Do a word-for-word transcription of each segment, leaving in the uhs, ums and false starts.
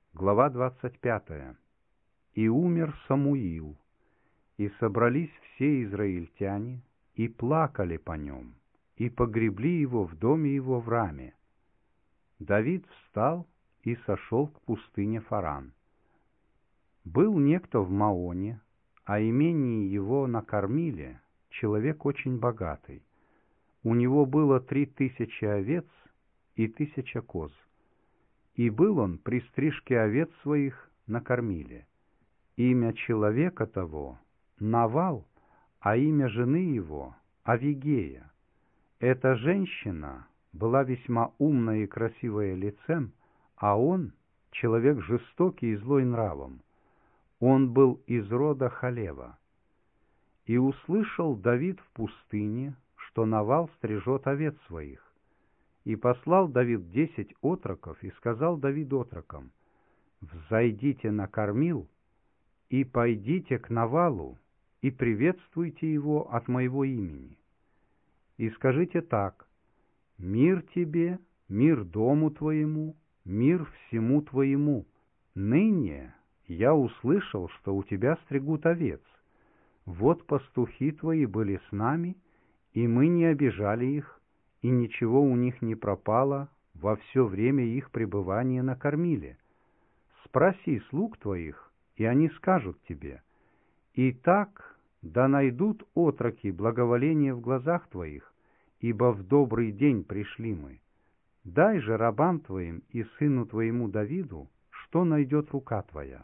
Глава двадцать пятая. «И умер Самуил, и собрались все израильтяне, и плакали по нем, и погребли его в доме его в Раме. Давид встал и сошел к пустыне Фаран. Был некто в Маоне, а имении его на Кормиле, человек очень богатый. У него было три тысячи овец и тысяча коз. И был он при стрижке овец своих на Кормиле. Имя человека того — Навал, а имя жены его — Авигея. Эта женщина была весьма умная и красивая лицем, а он — человек жестокий и злой нравом. Он был из рода Халева. И услышал Давид в пустыне, что Навал стрижет овец своих. И послал Давид десять отроков, и сказал Давид отрокам: «Взойдите на Кормил, и пойдите к Навалу, и приветствуйте его от моего имени. И скажите так: мир тебе, мир дому твоему, мир всему твоему. Ныне я услышал, что у тебя стригут овец. Вот пастухи твои были с нами, и мы не обижали их, и ничего у них не пропало во все время их пребывания на Кормиле. Спроси слуг твоих, и они скажут тебе. И так да найдут отроки благоволение в глазах твоих, ибо в добрый день пришли мы. Дай же рабам твоим и сыну твоему Давиду, что найдет рука твоя».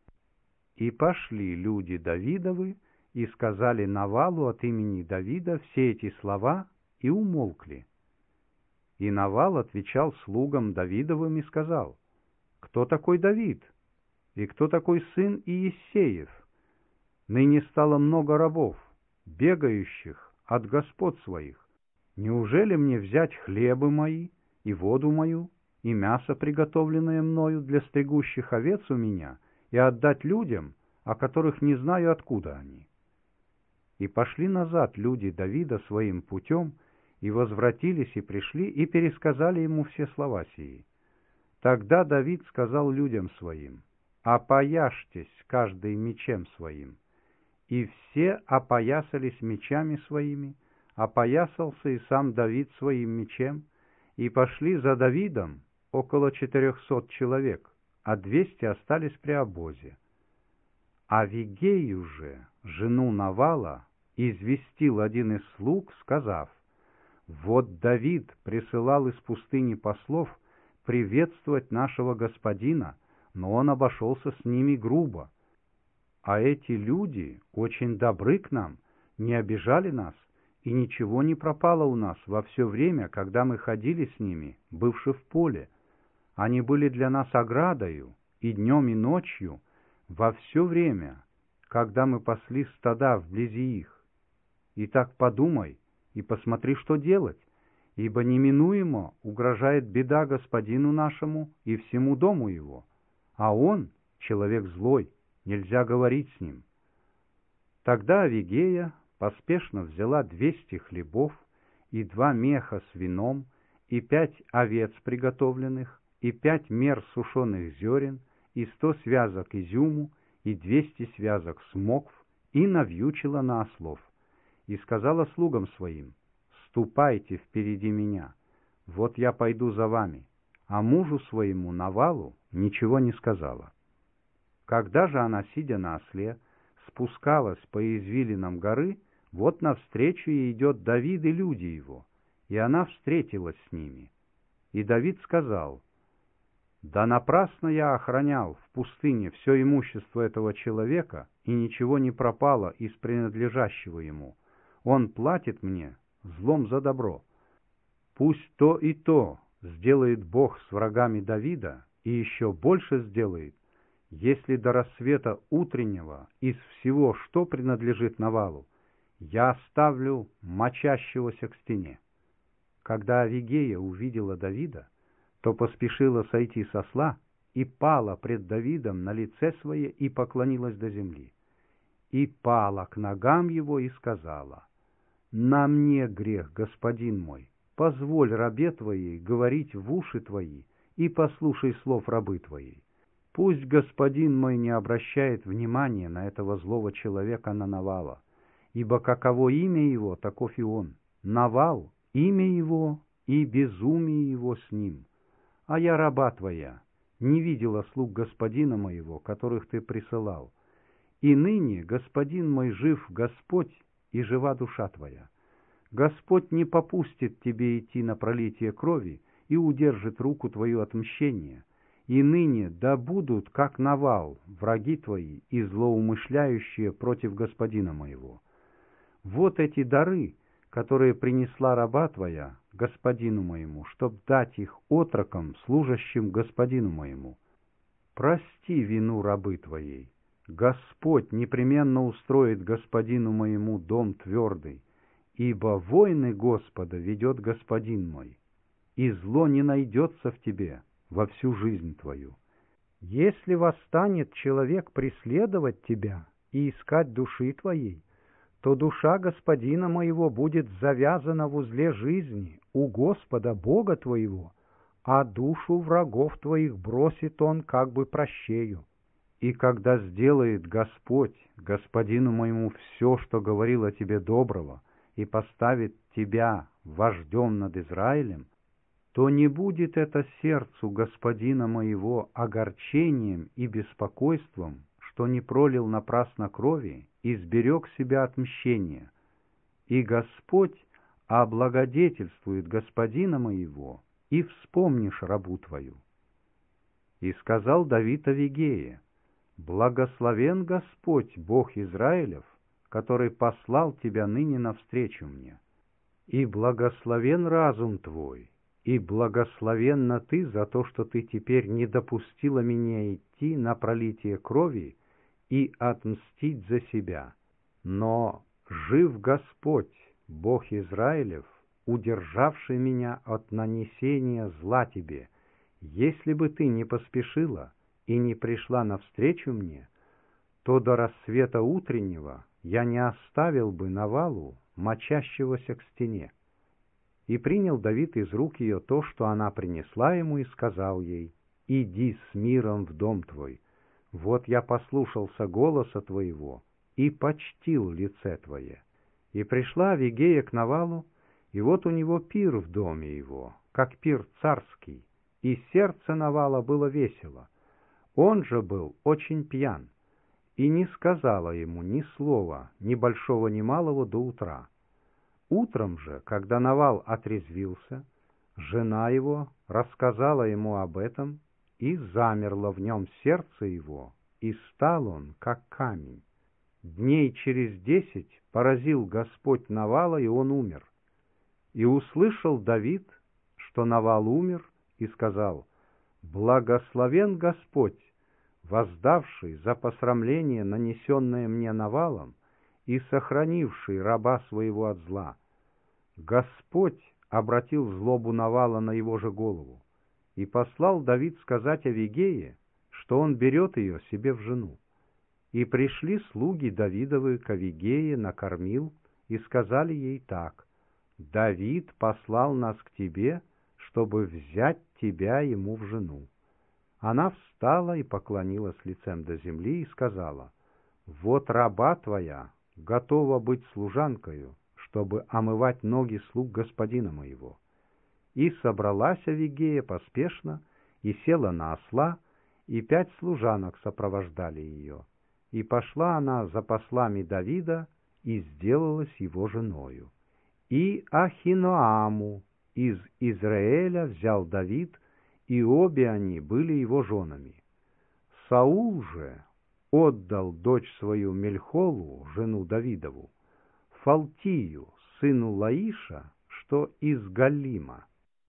И пошли люди Давидовы, и сказали Навалу от имени Давида все эти слова, и умолкли. И Навал отвечал слугам Давидовым и сказал: «Кто такой Давид? И кто такой сын Иессеев? Ныне стало много рабов, бегающих от господ своих. Неужели мне взять хлебы мои, и воду мою, и мясо, приготовленное мною для стригущих овец у меня, и отдать людям, о которых не знаю, откуда они?» И пошли назад люди Давида своим путем, и возвратились, и пришли, и пересказали ему все слова сии. Тогда Давид сказал людям своим: «Опояжьтесь каждый мечем своим». И все опоясались мечами своими, опоясался и сам Давид своим мечем, и пошли за Давидом около четырехсот человек, а двести остались при обозе. Авигею же, жену Навала, известил один из слуг, сказав: «Вот Давид присылал из пустыни послов приветствовать нашего господина, но он обошелся с ними грубо. А эти люди очень добры к нам, не обижали нас, и ничего не пропало у нас во все время, когда мы ходили с ними, бывши в поле. Они были для нас оградою и днем, и ночью, во все время, когда мы пасли стада вблизи их. Итак, подумай и посмотри, что делать, ибо неминуемо угрожает беда господину нашему и всему дому его, а он человек злой, нельзя говорить с ним». Тогда Авигея поспешно взяла двести хлебов и два меха с вином, и пять овец приготовленных, и пять мер сушеных зерен, и сто связок изюму, и двести связок смокв, и навьючила на ослов. И сказала слугам своим: «Ступайте впереди меня, вот я пойду за вами», а мужу своему Навалу ничего не сказала. Когда же она, сидя на осле, спускалась по извилинам горы, вот навстречу ей идет Давид и люди его, и она встретилась с ними. И Давид сказал: «Да напрасно я охранял в пустыне все имущество этого человека, и ничего не пропало из принадлежащего ему. Он платит мне злом за добро. Пусть то и то сделает Бог с врагами Давида, и еще больше сделает, если до рассвета утреннего из всего, что принадлежит Навалу, я оставлю мочащегося к стене». Когда Авигея увидела Давида, то поспешила сойти с осла и пала пред Давидом на лице свое и поклонилась до земли. И пала к ногам его и сказала: «На мне грех, господин мой, позволь рабе твоей говорить в уши твои, и послушай слов рабы твоей. Пусть господин мой не обращает внимания на этого злого человека, на Навала, ибо каково имя его, таков и он. Навал — имя его, и безумие его с ним. А я раба твоя, не видела слуг господина моего, которых ты присылал. И ныне, господин мой, жив Господь, и жива душа твоя. Господь не попустит тебе идти на пролитие крови и удержит руку твою от мщения. И ныне да будут, как Навал, враги твои и злоумышляющие против господина моего. Вот эти дары, которые принесла раба твоя господину моему, чтоб дать их отрокам, служащим господину моему. Прости вину рабы твоей. Господь непременно устроит господину моему дом твердый, ибо войны Господа ведет господин мой, и зло не найдется в тебе во всю жизнь твою. Если восстанет человек преследовать тебя и искать души твоей, то душа господина моего будет завязана в узле жизни у Господа Бога твоего, а душу врагов твоих бросит он как бы прощею. И когда сделает Господь господину моему все, что говорил о тебе доброго, и поставит тебя вождем над Израилем, то не будет это сердцу господина моего огорчением и беспокойством, что не пролил напрасно крови и сберег себя от мщения. И Господь облагодетельствует господина моего, и вспомнишь рабу твою». И сказал Давид Авигее: «Благословен Господь, Бог Израилев, который послал тебя ныне навстречу мне. И благословен разум твой, и благословенна ты за то, что ты теперь не допустила меня идти на пролитие крови и отмстить за себя. Но жив Господь, Бог Израилев, удержавший меня от нанесения зла тебе. Если бы ты не поспешила и не пришла навстречу мне, то до рассвета утреннего я не оставил бы Навалу, мочащегося к стене». И принял Давид из рук ее то, что она принесла ему, и сказал ей: «Иди с миром в дом твой. Вот я послушался голоса твоего и почтил лице твое». И пришла Авигея к Навалу, и вот у него пир в доме его, как пир царский, и сердце Навала было весело. Он же был очень пьян, и не сказала ему ни слова, ни большого, ни малого до утра. Утром же, когда Навал отрезвился, жена его рассказала ему об этом, и замерло в нем сердце его, и стал он, как камень. Дней через десять поразил Господь Навала, и он умер. И услышал Давид, что Навал умер, и сказал: «Благословен Господь, воздавший за посрамление, нанесенное мне Навалом, и сохранивший раба своего от зла. Господь обратил злобу Навала на его же голову, и послал Давид сказать Авигее, что он берет ее себе в жену. И пришли слуги Давидовы к Авигее на кормил, и сказали ей так: Давид послал нас к тебе, чтобы взять тебя ему в жену. Она встала и поклонилась лицем до земли и сказала: вот раба твоя готова быть служанкою, чтобы омывать ноги слуг господина моего. И собралась Авигея поспешно, и села на осла, и пять служанок сопровождали ее. И пошла она за послами Давида, и сделалась его женою. И Ахиноаму из Израиля взял Давид, и обе они были его женами. Саул же отдал дочь свою Мельхолу, жену Давидову, Фалтию, сыну Лаиша, что из Галима.